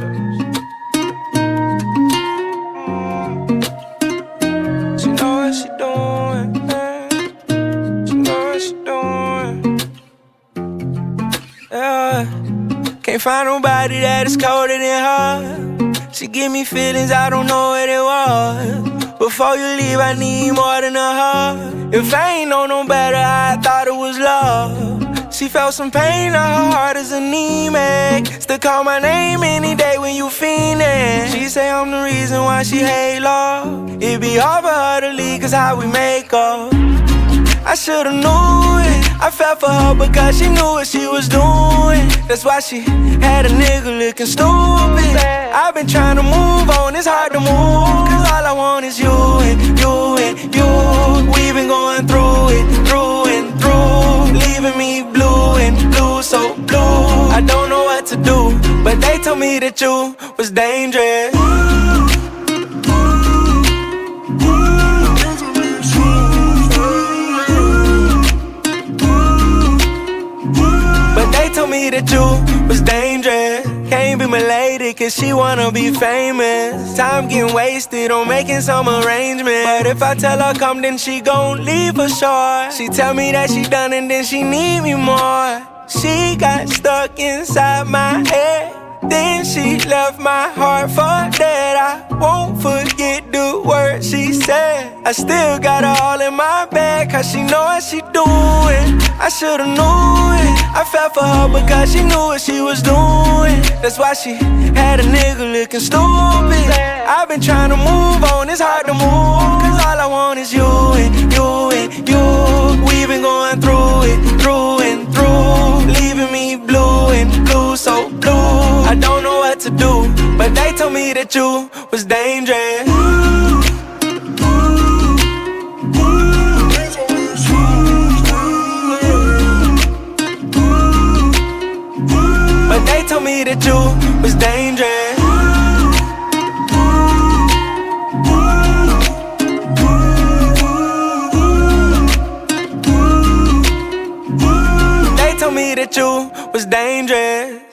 She know what she doing, she know what she doing. Yeah. Can't find nobody that is colder than her. She give me feelings, I don't know what it was. Before you leave, I need more than a hug. If I ain't know no better, I thought it was love. She felt some pain, now her heart is anemic. Still call my name any day when you fiendin'. She say I'm the reason why she hate love. It be hard for her to leave, cause how we make up. I should've knew it. I fell for her because she knew what she was doing. That's why she had a nigga looking stupid. I've been trying to move on, it's hard to move, cause all I want is you and you and you. We've been going through it, through and through, leaving me blue and blue, so blue. I don't know what to do, but they told me that you was dangerous. Told me that you was dangerous. Can't be my lady cause she wanna be famous. Time getting wasted on making some arrangements. But if I tell her come then she gon' leave for sure. She tell me that she done and then she need me more. She got stuck inside my head, then she left my heart for dead. I won't forget the words she said. I still got her all in my bed, cause she know what she doing. I should've knew it. I fell for her because she knew what she was doing. That's why she had a nigga looking stupid. I've been trying to move on, it's hard to move, cause all I want is you and you and you. We've been going through it, through and through, leaving me blue and blue, so blue. I don't know what to do, but they told me that you was dangerous. But they told me that you was dangerous. They told me that you was dangerous.